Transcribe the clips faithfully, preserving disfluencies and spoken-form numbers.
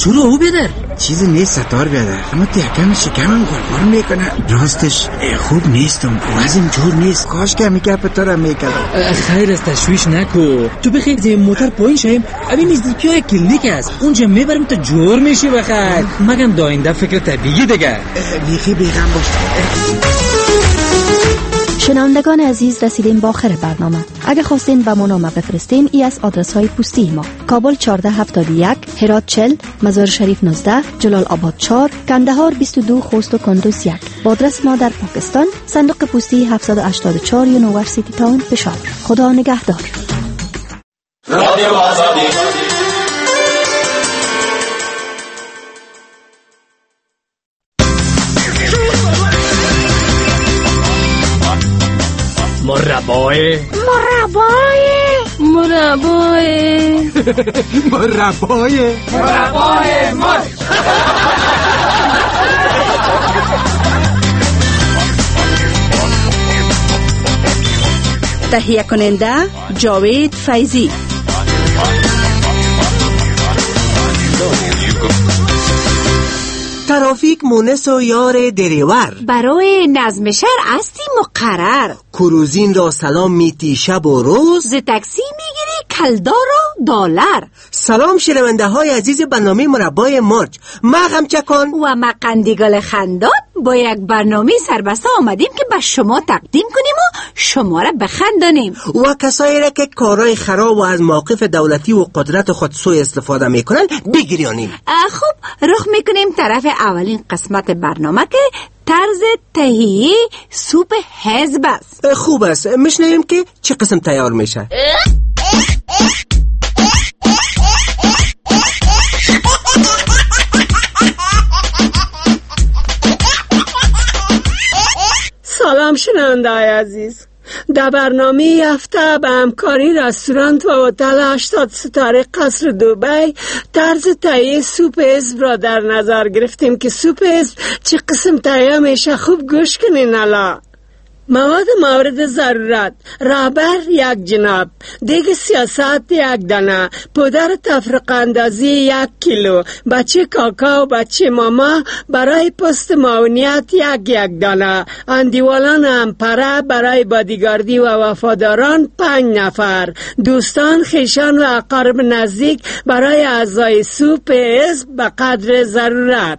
چرا او بیادر؟ چیزی نیست ستار بیادر، اما تیکم شکمم غرغر میکنه. راستش خوب نیستم، وزن جور نیست. کاش که همی گپ تو را میکردم. خیر است، تشویش نکو. تو بخیر زیر موتر پایین شیم، اوی نزدیکی های کلینیک است، اونجا میبرم تا جور میشی. بخیر مگم داینده فکر طبیعی دیگه. بیخی بیغم باش. شنوندگان عزیز، رسیدیم با آخر برنامه. اگه خواستین به ما نامه بفرستین، ای از آدرس های پستی ما: کابل چهارده هفتاد و یک، هرات چهل، مزار شریف نوزده، جلال آباد چهار، کندهار بیست و دو، خوست و کندوز یک. با آدرس ما در پاکستان: صندوق پستی هفتصد و هشتاد و چهار، یونیورسیتی تاون، پشاور. خدا نگهدار. رادیو آزادی. مربای مربای مربای مربای مربای مرد. تهیه کننده جاوید فیضی. ترافیک مونس و یار دریور، برای نظم شهر استی مقرر. کروزین را سلام میتی شب و روز، ز تاکسی میگیری کلدار و دلار. سلام شنونده های عزیز برنامه مربای مرج، ما غمچکان و ما قندیگل خندات با یک برنامه سربسته آمدیم که به شما تقدیم کنیم و شما را بخندانیم و کسایی را که کارهای خراب و از موقف دولتی و قدرت خود سوء استفاده میکنن بگیرانیم. خب رخ میکنیم طرف اولین قسمت برنامه که طرز تهیه سوپ حزب است. خوب است، میشنویم که چه قسم تیار میشه. سلام شنونده های عزیز، در برنامه هفته به همکاری رستوران و هتل هشتاد ستاره قصر دبی طرز تهیه سوپ حزب را در نظر گرفتیم که سوپ حزب چه قسم تهیه میشه. خوب گوش کنین. الا مواد مورد ضرورت: رهبر یک جناب، دیگ سیاست یک دانه، پودر تفرقه اندازی یک کیلو، بچه کاکاو بچه ماما برای پست معاونیت یک یک دانه، اندیوالان امپره برای بادیگاردی و وفاداران پنج نفر، دوستان خیشان و اقارب نزدیک برای اعضای سوپ حزب به قدر ضرورت.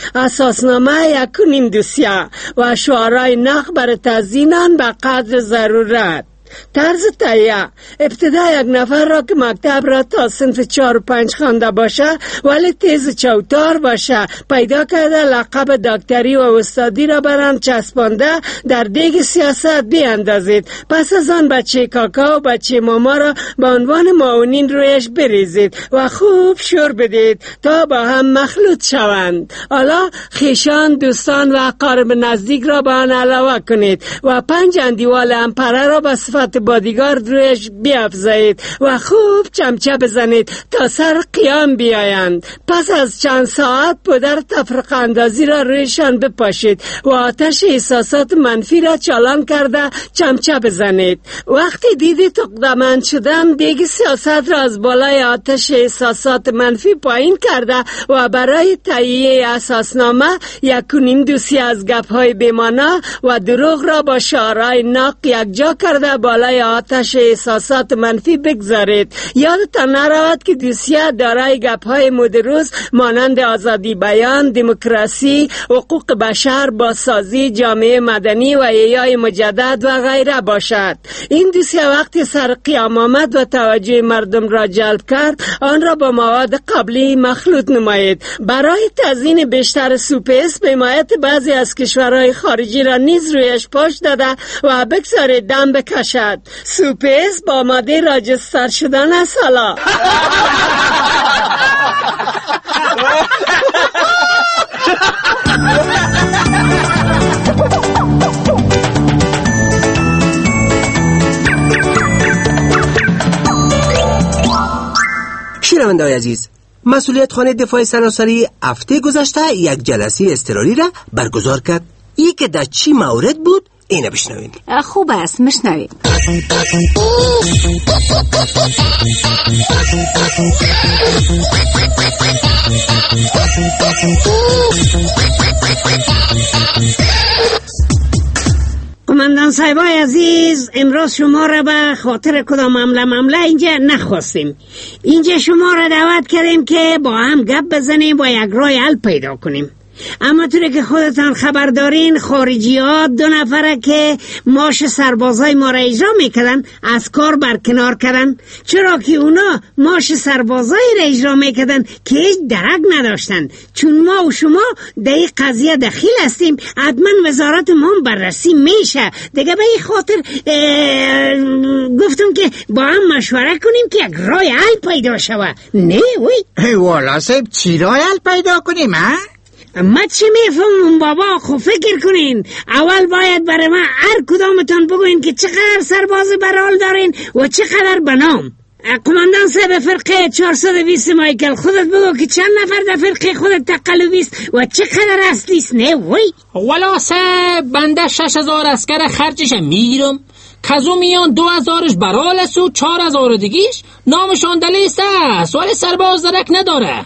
اساسنامه یک و نیم دوسیه و شعارهای نخ برای تزیینان به قدر ضرورت. طرز تهیه: ابتدا یک نفر را که مکتب را تا صنف چهار و پنج خوانده باشه ولی تیز چوتار باشه پیدا کرده لقب دکتری و استادی را برام چسبانده در دیگ سیاست بیاندازید. پس از آن بچه کاکا و بچه ماما را به عنوان معاونین رویش بریزید و خوب شور بدید تا با هم مخلوط شوند. حالا خیشان، دوستان و اقارب نزدیک را به آن علاوه کنید و پنج اندیوال امپره را به صفت بادیگارد رویش بیافزایید و خوب چمچه بزنید تا سر قیام بیایند. پس از چند ساعت پودر تفرقه اندازی را رویشان بپاشید و آتش احساسات منفی را چالان کرده چمچه بزنید. وقتی دیدید تقدمند شدن، دیگ سیاست را از بالای آتش احساسات منفی پایین کرده و برای تهیه اساسنامه یک و نیم دوسیه از گپ‌های بی‌مانا و دروغ را با شعارهای ناق یکجا کرده بالای آتش احساسات منفی بگذارید. یادتان نرود که دوسیه دارای گپ‌های مدروس مانند آزادی بیان، دموکراسی، حقوق بشر، بازسازی، جامعه مدنی و احیای مجدد و غیره باشد. این دوسیه وقتی سر قیام آمد و توجه مردم را جلب کرد، آن را با مواد قبلی مخلوط نمایید. برای تزیین بیشتر سوپ حزب حمایت بعضی از کشورهای خارجی را نیز رویش پاش داده و بگذارید دم بکشد. سوپ حزب آماده راجستر شدن است. حالا شنونده‌های عزیز، مسئولیت خانه دفاع سراسری هفته گذشته یک جلسه اضطراری را برگزار کرد. ای که در چی مورد بود اینه بشنوین. خوب است، مشنویم. قماندان صاحبای عزیز، امروز شما را به خاطر کدام معامله معامله اینجا نخواستیم. اینجا شما را دعوت کردیم که با هم گپ بزنیم و یک راه حل پیدا کنیم. اما طوری که خودتان خبر دارین، خارجی ها دو نفره که معاش سربازای ما را اجرا میکردن از کار برکنار کردن، چرا که اونا معاش سربازای را اجرا میکردن که هیچ درک نداشتن. چون ما و شما در این قضیه دخیل هستیم، حتما وزارت ما بررسی میشه دیگه. به این خاطر گفتم که با هم مشوره کنیم که یک راه حل پیدا شود. نه وی والا صاحب، چی راه حل پیدا کنیم ها؟ ما چی میفهمم بابا؟ خب فکر کنین. اول باید برای ما هر کدامتان بگوین که چقدر سرباز برال دارین و چقدر بنام. قماندان صاحب فرقه چهارصد و بیست مایکل، خودت بگو که چند نفر در فرقه خودت تقلبیست و چقدر اصلیست. نه وی والا صاحب، بنده شش هزار اسکر خرجش میگیرم، کزو میان دو هزارش برال است و چهار هزار دیگیش نامشان دلیست است، ولی سرباز درک نداره.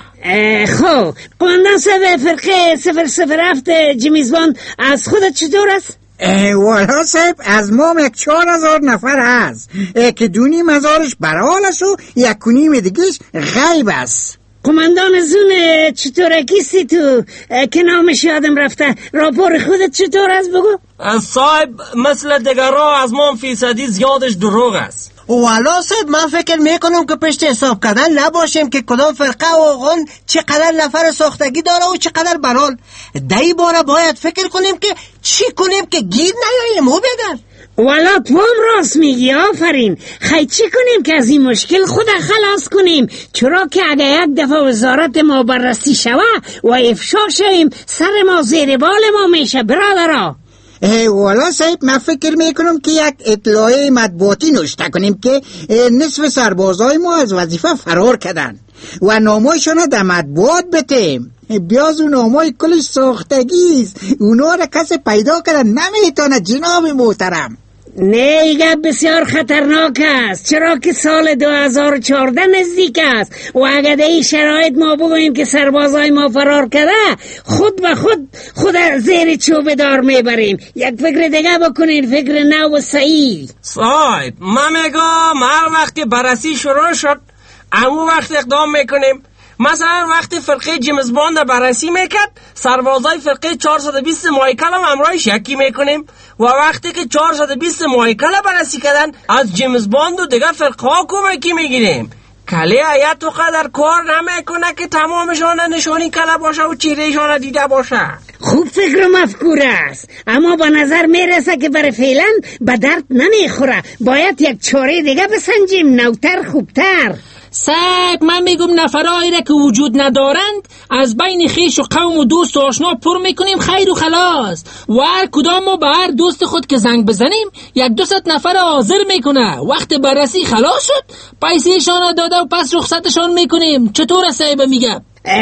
خب قماندان صاحب فرقه صفر صفر هفت جمیزبان، از خودت چطور است؟ والا صاحب، از ما یک چهار هزار نفر هست که دونی مزارش برحال است و یک کنیم دیگیش غیب است. قماندان زون چطورکیستی تو که نامش یادم رفته، راپور خودت چطور است بگو؟ صاحب مثل دیگرها از ما فیصدی زیادش دروغ است. والا صاحب، من فکر میکنم که پشت حساب کردن نباشیم که کدام فرقه و غن چقدر نفر ساختگی داره و چقدر برال. دایی باره باید فکر کنیم که چی کنیم که گیر نیاییم و بدن. والا تو هم راست میگی، آفرین. خیلی چی کنیم که از این مشکل خود خلاص کنیم؟ چرا که اگه یک دفعه وزارت ما بررسی شوه و افشا شویم، سر ما زیر بال ما میشه برادرها. والا صاحب، من فکر میکنم که یک اطلاعیه مطبوعاتی نوشته کنیم که نصف سربازای ما از وظیفه فرار کردن و نامایشان در مطبوعات بتیم. بیاز اون نامای کلش ساختگیست، اونا را کسی پیدا کردن نمیتونه جناب محترم. نه، ایگه بسیار خطرناک است، چرا که سال دو هزار و چهارده نزدیک است و اگر در این شرایط ما بگوییم که سربازای ما فرار کرده، خود به خود خود زیر چوبه دار میبریم. یک فکر دیگه بکنین، فکر نو و صحیح. صاحب من میگم هر وقت که بررسی شروع شد امو وقت اقدام میکنیم. مثلا وقتی فرقه جیمزباند بررسی میکرد، سربازای فرقه چهارصد و بیست مایکل هم امرایش یکی میکنیم و وقتی که چهارصد و بیست مایکل بررسی کردن، از جیمزباند و دیگه فرقه ها کمکی میگیریم. کله ایت و قدر کار نمیکنه که تمامشان نشانی کله باشه و چیرهشان دیده باشه. خوب فکر و مفکوره است، اما به نظر میرسه که برای فعلا به درد نمیخوره. باید یک چاره دیگه بسنجیم، نوتر خوبتر. صاحب من میگم نفرهایی را که وجود ندارند از بین خیش و قوم و دوست و آشنا پر میکنیم، خیر و خلاص. و هر کدام ما به هر دوست خود که زنگ بزنیم یک دو ست نفر حاضر میکنه. وقت بررسی خلاص شد پیسهشان داده و پس رخصتشان میکنیم. چطور صاحب میگم؟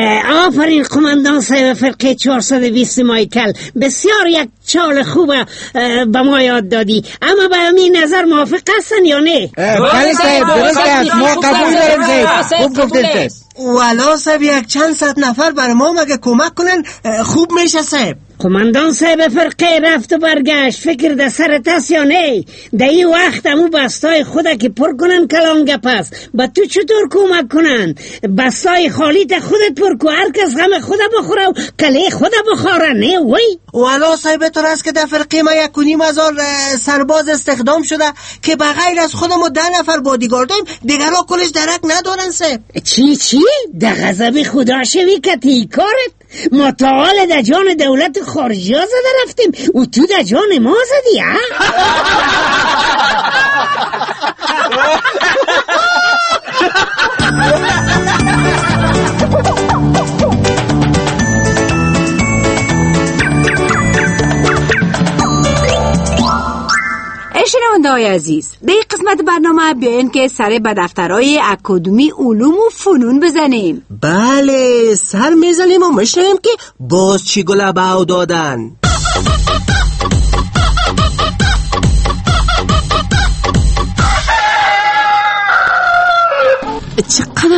آفرین قماندان صاحب فرقه چهارصد و بیست مایکل، بسیار یک چال خوبه به ما یاد دادی. اما به همین نظر موافق هستن یا نه؟ بله صاحب، درست است، ما قبول داریم صاحب. خوب گفتید صاحب. والا صاحب یک چند صد نفر برای ما مگه کمک کنن خوب میشه صاحب. قماندان صاحب فرقه رفت و برگشت، فکر در سرت است یا نه؟ در این وقت همو بستای خود که پر کنن کلان گپ است، با تو چطور کمک کنن؟ بستای خالی تا خودت پر کو، هر کس غم خود بخوره و کله خود بخوره. نه وی والا صاحب طور است که در فرقه ما یک و نیم هزار سرباز استخدام شده که بغیر از خودمو ده نفر بادیگارد داریم، دیگرها کلش درک ندارن صاحب. چی چی؟ در غضب خدا شوی که تی کارت؟ ما تا حال در جان دولت خارجی ها زده رفتیم و تو در جان ما زدی ها؟ شنونده‌های عزیز، در این قسمت برنامه بیاین که سر به دفترهای اکادمی علوم و فنون بزنیم. بله، سر میزنیم و میشنویم که باز چی گله باو دادن.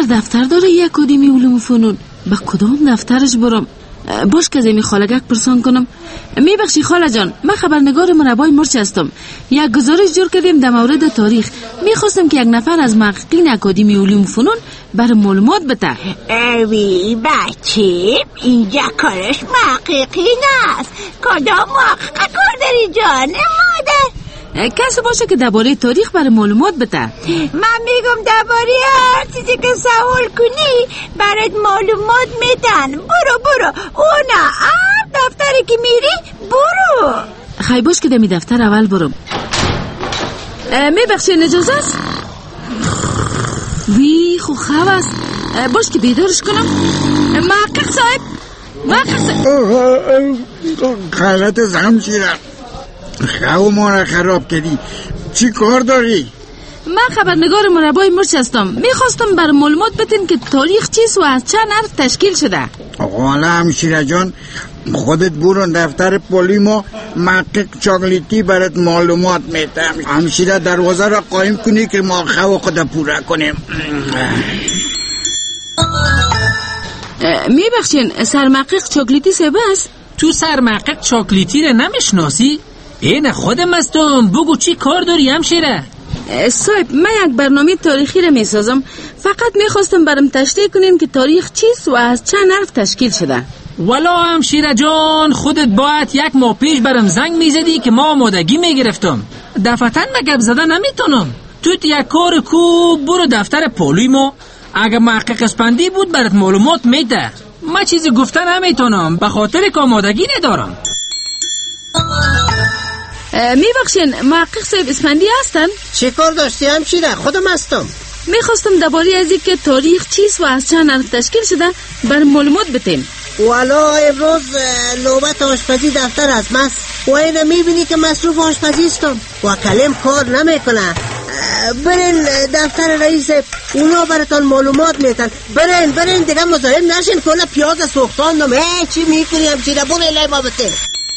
دفتر داره یک اکادمی علوم و فنون، به کدام دفترش برم؟ باش که زمی خالگک پرسان کنم. میبخشی خاله جان، من خبرنگار مربای مرچ هستم. یک گزارش جور کردیم در مورد تاریخ. میخواستم که یک نفر از محققین اکادمی علوم و فنون بر معلومات بده. اوی بچه، اینجا کارش محققین است. کدام محقق کار داری جان مادر؟ کسی باشه که درباره تاریخ برای معلومات بده. من میگم درباره هر چیزی که سوال کنی برات معلومات میدن. برو برو، او نه هر دفتری که میری برو. خیلی باش که دمی دفتر اول برم. میبخشین اجازه است؟ وی خو خواه است. باش که بیدارش کنم. محقق صاحب، محقق صاحب. غلط زم شیرم، خواه ما را خراب کردی. چی کار داری؟ من خبرنگار مربای مرچ هستم. میخواستم بر معلومات بدین که تاریخ چیست و از چند حرف تشکیل شده. حالا همشیره جان، خودت برون دفتر پولیمو، محقق چاکلیتی برات معلومات میتم. همشیره دروازه را قایم کنی که ما خواه خود پورا کنیم. میبخشین سرمحقق چاکلیتی سبه است؟ تو سرمحقق چاکلیتی را نمیشناسی؟ این خودم هستم. بگو چی کار داری همشیره؟ صاحب، من یک برنامه تاریخی را میسازم. فقط میخواستم برام تشریح کنین که تاریخ چیست و از چند حرف تشکیل شده. والا همشیره جان، خودت باید یک ماه پیش برام زنگ میزدی که ما آمادگی میگرفتم. دفتن مگب زده نمیتونم. توت یک کار کو، برو دفتر پولیمو. اگه محقق اسپندی بود برات معلومات میده. من چیزی گفتن نمیتونم به خاطر که آمادگی ندارم. میبخشین محقق صاحب اسپندی هستن؟ چه کار داشتی همشیره؟ خودم هستم. میخواستم درباره از اینکه تاریخ چیست و از چند حرف تشکیل شده بر معلومات بدین. والا امروز نوبت آشپزی دفتر از ماست و اینه میبینی که مصروف آشپزی استم و کلم کار نمیکنه. برین دفتر رئیس، اونا براتون معلومات میتن. برین برین دیگه مزاحم نشین. کلا پیاز سوختاندم. ای چی میکنی همشیره؟ برو الهی ما بته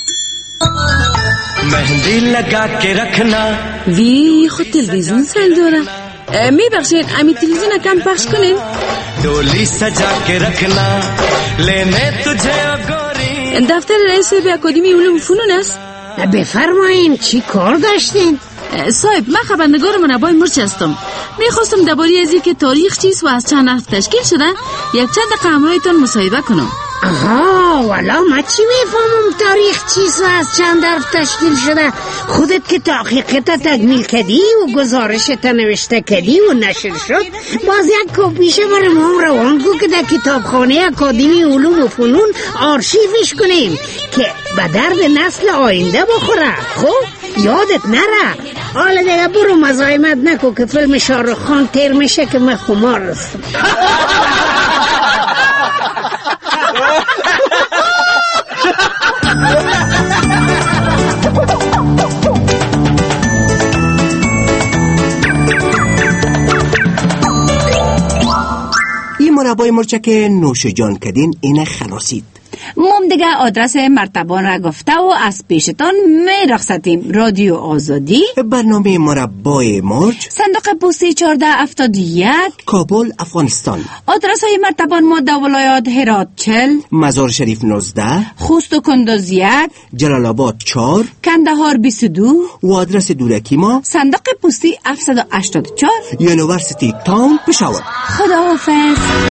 مهندی لگا کے رکھنا. وی خود تلویزیون سل داره. میبخشید امی تلویزیون کم پخش کنین. ڈولی سجا کے رکھنا لینے تجھے گوری. دفتر رئیس به اکادمی علوم فنون است. بفرمایین چی کار داشتین؟ صاحب، من خبرنگار منبع مرچ هستم. میخواستم درباره از اینکه تاریخ چیست و از چند حرف تشکیل شده یک چند دقیقه همراهتون مصاحبه کنم. آها، والا ما چی میفهمم تاریخ چیست و از چند حرف تشکیل شده؟ خودت که تحقیقت تکمیل کردی و گزارشت نوشته کردی و نشر شد، باز یک کپیشه برای ما روان کو که در کتابخانه اکادمی علوم و فنون آرشیفش کنیم که به درد نسل آینده بخوره. خب یادت نره. حالا دیگه برو مزاحمت نکو که فیلم شاهرخ خان تیر میشه که من خمار هستم. این مربای مرچک نوش جان کردین اینه خلاصید. مم دیگه آدرس مرتبان را گفته و از پیشتان می رخصتیم. رادیو آزادی، برنامه مربای مرچ، صندوق پستی چهارده هفتاد و یک، کابل، افغانستان. آدرس های مرتبان ما در ولایات هرات چل، مزار شریف نوزده، خوست و کندوز یک، جلال آباد چهار، کندهار بیست و دو و آدرس دولکی ما صندوق پستی هفتصد و هشتاد و چهار، یونیورسیتی تاون پشاور. خداحافظ.